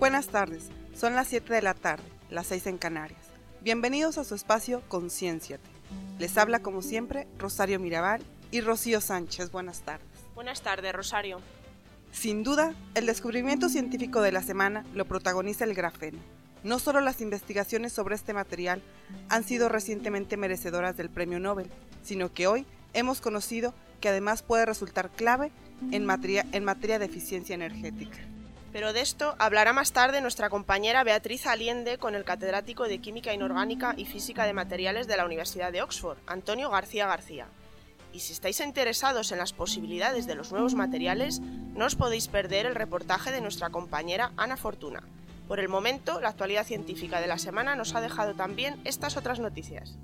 Buenas tardes, son las 7 de la tarde, las 6 en Canarias. Bienvenidos a su espacio Consciénciate. Les habla como siempre Rosario Mirabal y Rocío Sánchez. Buenas tardes. Buenas tardes, Rosario. Sin duda, el descubrimiento científico de la semana lo protagoniza el grafeno. No solo las investigaciones sobre este material han sido recientemente merecedoras del Premio Nobel, sino que hoy hemos conocido que además puede resultar clave en materia de eficiencia energética. Pero de esto hablará más tarde nuestra compañera Beatriz Aliende con el catedrático de Química Inorgánica y Física de Materiales de la Universidad de Oxford, Antonio García García. Y si estáis interesados en las posibilidades de los nuevos materiales, no os podéis perder el reportaje de nuestra compañera Ana Fortuna. Por el momento, la actualidad científica de la semana nos ha dejado también estas otras noticias.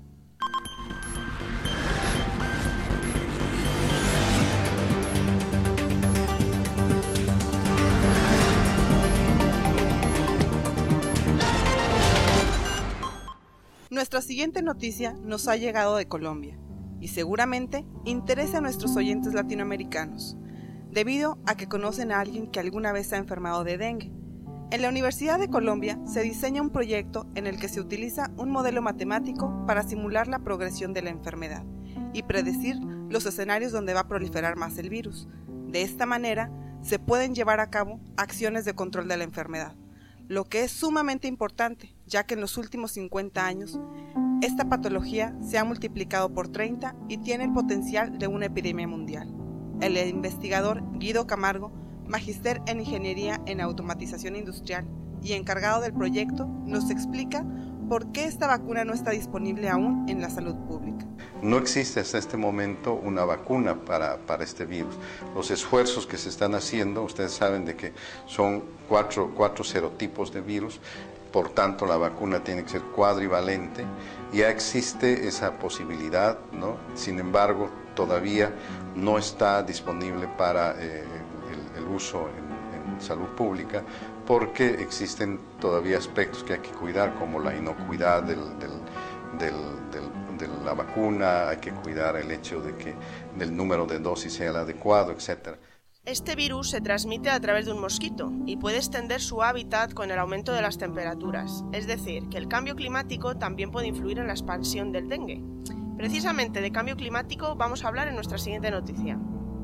Nuestra siguiente noticia nos ha llegado de Colombia y seguramente interesa a nuestros oyentes latinoamericanos, debido a que conocen a alguien que alguna vez se ha enfermado de dengue. En la Universidad de Colombia se diseña un proyecto en el que se utiliza un modelo matemático para simular la progresión de la enfermedad y predecir los escenarios donde va a proliferar más el virus. De esta manera, se pueden llevar a cabo acciones de control de la enfermedad, lo que es sumamente importante, ya que en los últimos 50 años, esta patología se ha multiplicado por 30 y tiene el potencial de una epidemia mundial. El investigador Guido Camargo, magíster en Ingeniería en Automatización Industrial y encargado del proyecto, nos explica por qué esta vacuna no está disponible aún en la salud pública. No existe hasta este momento una vacuna para este virus. Los esfuerzos que se están haciendo, ustedes saben de que son cuatro serotipos de virus, por tanto la vacuna tiene que ser cuadrivalente. Ya existe esa posibilidad, ¿no? Sin embargo, todavía no está disponible para el uso en salud pública, porque existen todavía aspectos que hay que cuidar, como la inocuidad de la vacuna, hay que cuidar el hecho de que el número de dosis sea el adecuado, etc. Este virus se transmite a través de un mosquito y puede extender su hábitat con el aumento de las temperaturas, es decir, que el cambio climático también puede influir en la expansión del dengue. Precisamente de cambio climático vamos a hablar en nuestra siguiente noticia.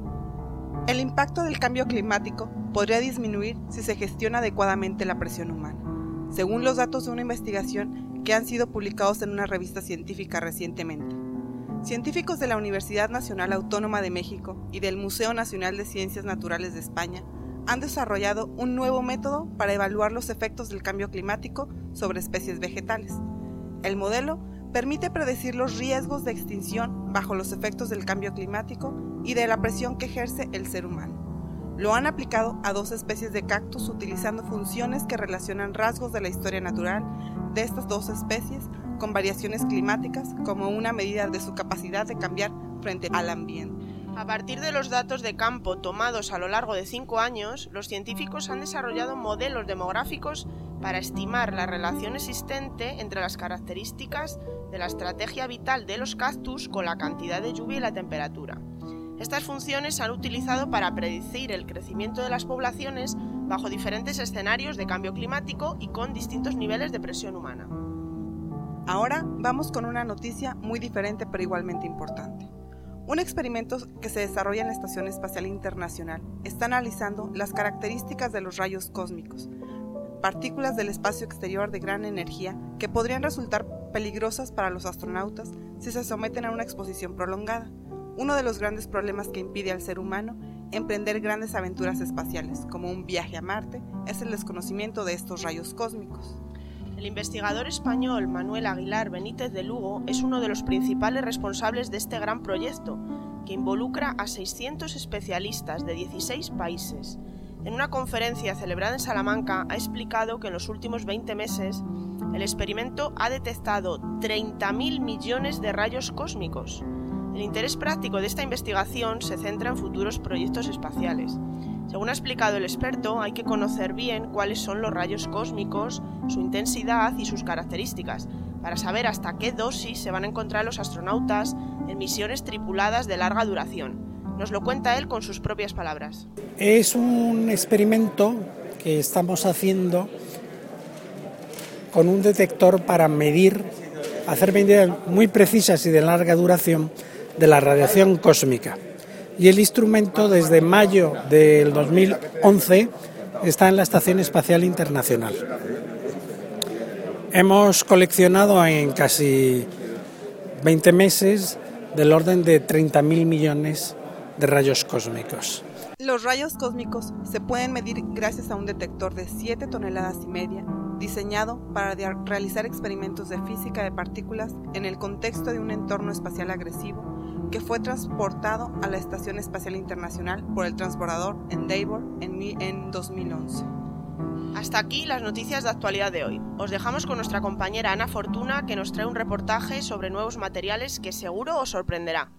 El impacto del cambio climático podría disminuir si se gestiona adecuadamente la presión humana, según los datos de una investigación que han sido publicados en una revista científica recientemente. Científicos de la Universidad Nacional Autónoma de México y del Museo Nacional de Ciencias Naturales de España han desarrollado un nuevo método para evaluar los efectos del cambio climático sobre especies vegetales. El modelo permite predecir los riesgos de extinción bajo los efectos del cambio climático y de la presión que ejerce el ser humano. Lo han aplicado a 2 especies de cactus utilizando funciones que relacionan rasgos de la historia natural de estas 2 especies con variaciones climáticas como una medida de su capacidad de cambiar frente al ambiente. A partir de los datos de campo tomados a lo largo de 5 años, los científicos han desarrollado modelos demográficos para estimar la relación existente entre las características de la estrategia vital de los cactus con la cantidad de lluvia y la temperatura. Estas funciones se han utilizado para predecir el crecimiento de las poblaciones bajo diferentes escenarios de cambio climático y con distintos niveles de presión humana. Ahora vamos con una noticia muy diferente pero igualmente importante. Un experimento que se desarrolla en la Estación Espacial Internacional está analizando las características de los rayos cósmicos, partículas del espacio exterior de gran energía que podrían resultar peligrosas para los astronautas si se someten a una exposición prolongada. Uno de los grandes problemas que impide al ser humano emprender grandes aventuras espaciales, como un viaje a Marte, es el desconocimiento de estos rayos cósmicos. El investigador español Manuel Aguilar Benítez de Lugo es uno de los principales responsables de este gran proyecto, que involucra a 600 especialistas de 16 países. En una conferencia celebrada en Salamanca ha explicado que en los últimos 20 meses el experimento ha detectado 30.000 millones de rayos cósmicos. El interés práctico de esta investigación se centra en futuros proyectos espaciales. Según ha explicado el experto, hay que conocer bien cuáles son los rayos cósmicos, su intensidad y sus características, para saber hasta qué dosis se van a encontrar los astronautas en misiones tripuladas de larga duración. Nos lo cuenta él con sus propias palabras. Es un experimento que estamos haciendo con un detector para medir, hacer medidas muy precisas y de larga duración de la radiación cósmica. Y el instrumento desde mayo del 2011 está en la Estación Espacial Internacional. Hemos coleccionado en casi 20 meses del orden de 30.000 millones de rayos cósmicos. Los rayos cósmicos se pueden medir gracias a un detector de 7,5 toneladas, diseñado para realizar experimentos de física de partículas en el contexto de un entorno espacial agresivo, que fue transportado a la Estación Espacial Internacional por el transbordador Endeavour en 2011. Hasta aquí las noticias de actualidad de hoy. Os dejamos con nuestra compañera Ana Fortuna, que nos trae un reportaje sobre nuevos materiales que seguro os sorprenderá.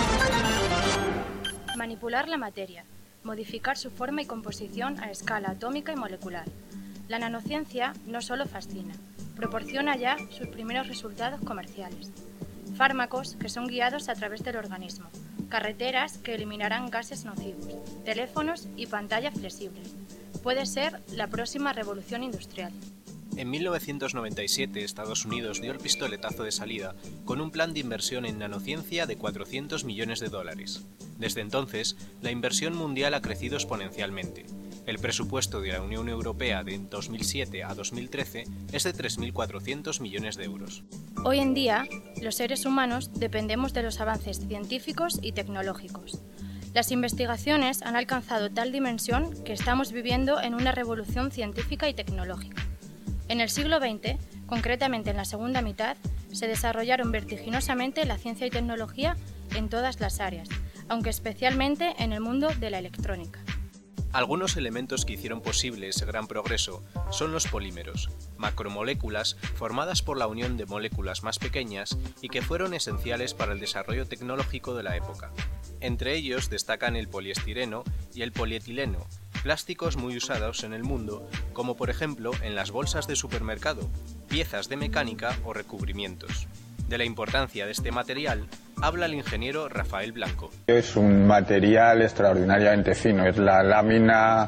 Manipular la materia, modificar su forma y composición a escala atómica y molecular. La nanociencia no solo fascina, proporciona ya sus primeros resultados comerciales. Fármacos que son guiados a través del organismo, carreteras que eliminarán gases nocivos, teléfonos y pantallas flexibles. Puede ser la próxima revolución industrial. En 1997, Estados Unidos dio el pistoletazo de salida con un plan de inversión en nanociencia de $400 millones. Desde entonces, la inversión mundial ha crecido exponencialmente. El presupuesto de la Unión Europea de 2007 a 2013 es de 3.400 millones de euros. Hoy en día, los seres humanos dependemos de los avances científicos y tecnológicos. Las investigaciones han alcanzado tal dimensión que estamos viviendo en una revolución científica y tecnológica. En el siglo XX, concretamente en la segunda mitad, se desarrollaron vertiginosamente la ciencia y tecnología en todas las áreas, aunque especialmente en el mundo de la electrónica. Algunos elementos que hicieron posible ese gran progreso son los polímeros, macromoléculas formadas por la unión de moléculas más pequeñas y que fueron esenciales para el desarrollo tecnológico de la época. Entre ellos destacan el poliestireno y el polietileno, plásticos muy usados en el mundo, como por ejemplo en las bolsas de supermercado, piezas de mecánica o recubrimientos. De la importancia de este material habla el ingeniero Rafael Blanco. Es un material extraordinariamente fino, es la lámina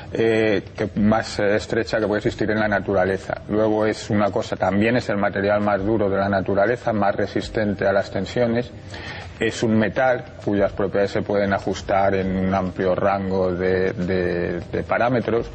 más estrecha que puede existir en la naturaleza. Luego es una cosa, también es el material más duro de la naturaleza, más resistente a las tensiones. Es un metal cuyas propiedades se pueden ajustar en un amplio rango de parámetros.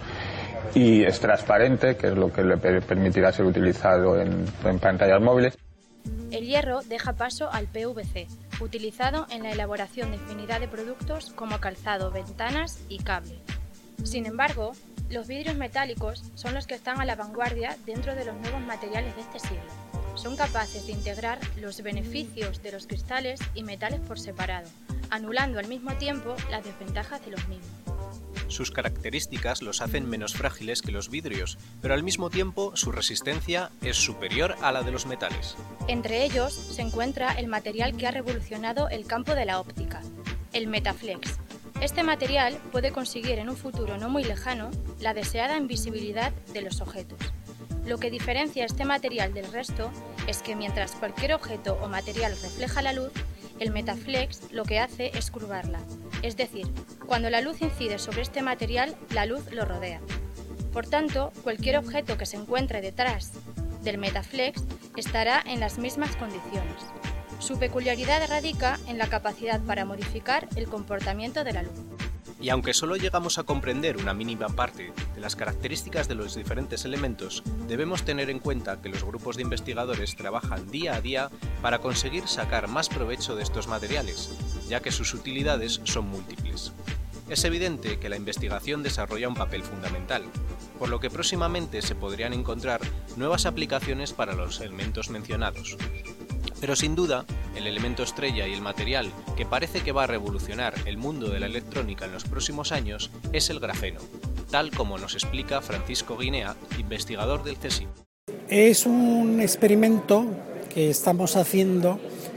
Y es transparente, que es lo que le permitirá ser utilizado en pantallas móviles. El hierro deja paso al PVC, utilizado en la elaboración de infinidad de productos como calzado, ventanas y cable. Sin embargo, los vidrios metálicos son los que están a la vanguardia dentro de los nuevos materiales de este siglo. Son capaces de integrar los beneficios de los cristales y metales por separado, anulando al mismo tiempo las desventajas de los mismos. Sus características los hacen menos frágiles que los vidrios, pero al mismo tiempo su resistencia es superior a la de los metales. Entre ellos se encuentra el material que ha revolucionado el campo de la óptica, el Metaflex. Este material puede conseguir en un futuro no muy lejano la deseada invisibilidad de los objetos. Lo que diferencia este material del resto es que mientras cualquier objeto o material refleja la luz, el Metaflex lo que hace es curvarla. Es decir, cuando la luz incide sobre este material, la luz lo rodea. Por tanto, cualquier objeto que se encuentre detrás del Metaflex estará en las mismas condiciones. Su peculiaridad radica en la capacidad para modificar el comportamiento de la luz. Y aunque solo llegamos a comprender una mínima parte de las características de los diferentes elementos, debemos tener en cuenta que los grupos de investigadores trabajan día a día para conseguir sacar más provecho de estos materiales, ya que sus utilidades son múltiples. Es evidente que la investigación desarrolla un papel fundamental, por lo que próximamente se podrían encontrar nuevas aplicaciones para los elementos mencionados. Pero sin duda, el elemento estrella y el material que parece que va a revolucionar el mundo de la electrónica en los próximos años es el grafeno, tal como nos explica Francisco Guinea, investigador del CSIC. Es un experimento que estamos haciendo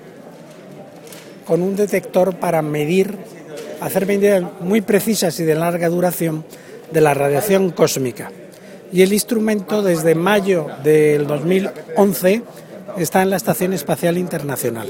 con un detector para medir, hacer medidas muy precisas y de larga duración de la radiación cósmica. Y el instrumento desde mayo del 2011 está en la Estación Espacial Internacional.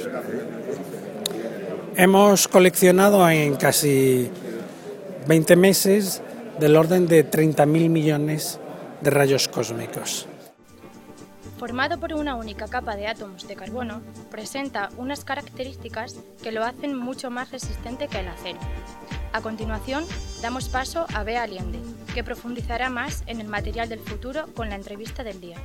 Hemos coleccionado en casi 20 meses del orden de 30.000 millones de rayos cósmicos. Formado por una única capa de átomos de carbono, presenta unas características que lo hacen mucho más resistente que el acero. A continuación, damos paso a Bea Allende, que profundizará más en el material del futuro con la entrevista del día.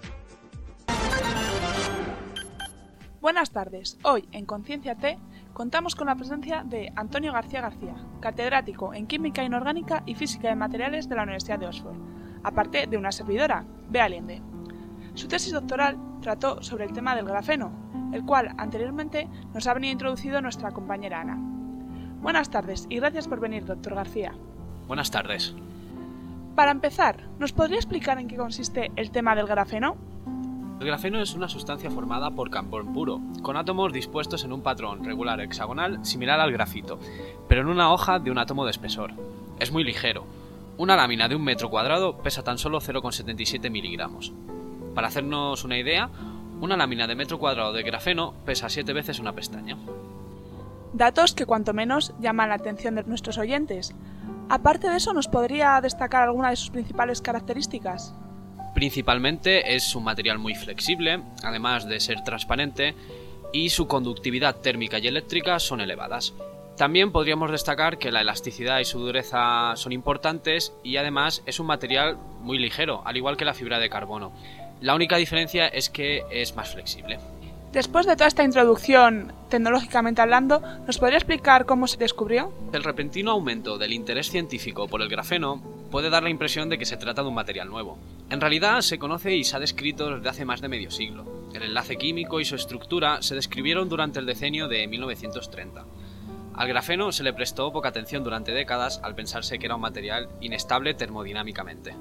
Buenas tardes. Hoy, en Conciencia T, contamos con la presencia de Antonio García García, catedrático en Química Inorgánica y Física de Materiales de la Universidad de Oxford, aparte de una servidora, Bea Allende. Su tesis doctoral trató sobre el tema del grafeno, el cual anteriormente nos ha venido introducido nuestra compañera Ana. Buenas tardes y gracias por venir, doctor García. Buenas tardes. Para empezar, ¿nos podría explicar en qué consiste el tema del grafeno? El grafeno es una sustancia formada por carbón puro, con átomos dispuestos en un patrón regular hexagonal similar al grafito, pero en una hoja de un átomo de espesor. Es muy ligero. Una lámina de 1 metro cuadrado pesa tan solo 0,77 miligramos. Para hacernos una idea, una lámina de metro cuadrado de grafeno pesa 7 veces una pestaña. Datos que cuanto menos llaman la atención de nuestros oyentes. Aparte de eso, ¿nos podría destacar alguna de sus principales características? Principalmente es un material muy flexible, además de ser transparente, y su conductividad térmica y eléctrica son elevadas. También podríamos destacar que la elasticidad y su dureza son importantes y además es un material muy ligero, al igual que la fibra de carbono. La única diferencia es que es más flexible. Después de toda esta introducción, tecnológicamente hablando, ¿nos podría explicar cómo se descubrió? El repentino aumento del interés científico por el grafeno puede dar la impresión de que se trata de un material nuevo. En realidad se conoce y se ha descrito desde hace más de medio siglo. El enlace químico y su estructura se describieron durante el decenio de 1930. Al grafeno se le prestó poca atención durante décadas al pensarse que era un material inestable termodinámicamente.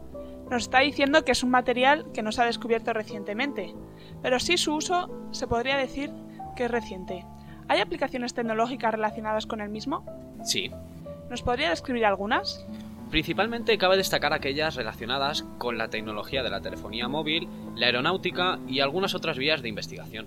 Nos está diciendo que es un material que no se ha descubierto recientemente, pero sí su uso se podría decir que es reciente. ¿Hay aplicaciones tecnológicas relacionadas con el mismo? Sí. ¿Nos podría describir algunas? Principalmente cabe destacar aquellas relacionadas con la tecnología de la telefonía móvil, la aeronáutica y algunas otras vías de investigación.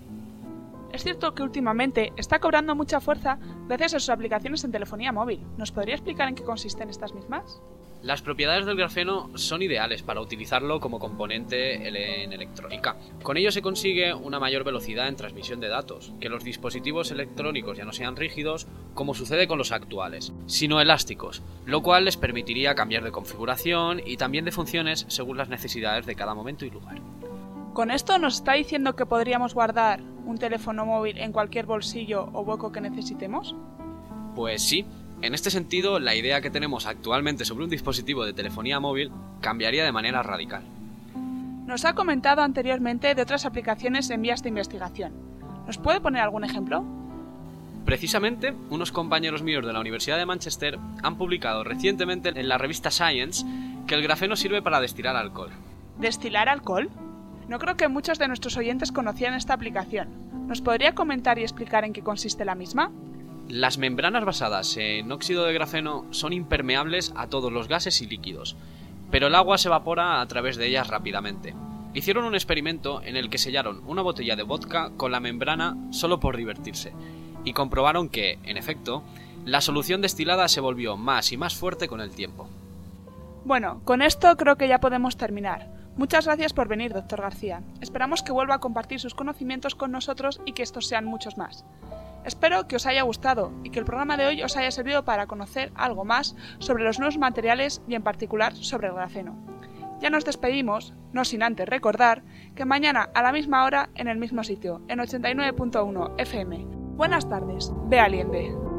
Es cierto que últimamente está cobrando mucha fuerza gracias a sus aplicaciones en telefonía móvil. ¿Nos podría explicar en qué consisten estas mismas? Las propiedades del grafeno son ideales para utilizarlo como componente en electrónica. Con ello se consigue una mayor velocidad en transmisión de datos, que los dispositivos electrónicos ya no sean rígidos, como sucede con los actuales, sino elásticos, lo cual les permitiría cambiar de configuración y también de funciones según las necesidades de cada momento y lugar. ¿Con esto nos está diciendo que podríamos guardar un teléfono móvil en cualquier bolsillo o hueco que necesitemos? Pues sí. En este sentido, la idea que tenemos actualmente sobre un dispositivo de telefonía móvil cambiaría de manera radical. Nos ha comentado anteriormente de otras aplicaciones en vías de investigación. ¿Nos puede poner algún ejemplo? Precisamente, unos compañeros míos de la Universidad de Manchester han publicado recientemente en la revista Science que el grafeno sirve para destilar alcohol. ¿Destilar alcohol? No creo que muchos de nuestros oyentes conocieran esta aplicación. ¿Nos podría comentar y explicar en qué consiste la misma? Las membranas basadas en óxido de grafeno son impermeables a todos los gases y líquidos, pero el agua se evapora a través de ellas rápidamente. Hicieron un experimento en el que sellaron una botella de vodka con la membrana solo por divertirse, y comprobaron que, en efecto, la solución destilada se volvió más y más fuerte con el tiempo. Bueno, con esto creo que ya podemos terminar. Muchas gracias por venir, doctor García. Esperamos que vuelva a compartir sus conocimientos con nosotros y que estos sean muchos más. Espero que os haya gustado y que el programa de hoy os haya servido para conocer algo más sobre los nuevos materiales y en particular sobre el grafeno. Ya nos despedimos, no sin antes recordar que mañana a la misma hora en el mismo sitio, en 89.1 FM. Buenas tardes, Bea Allende.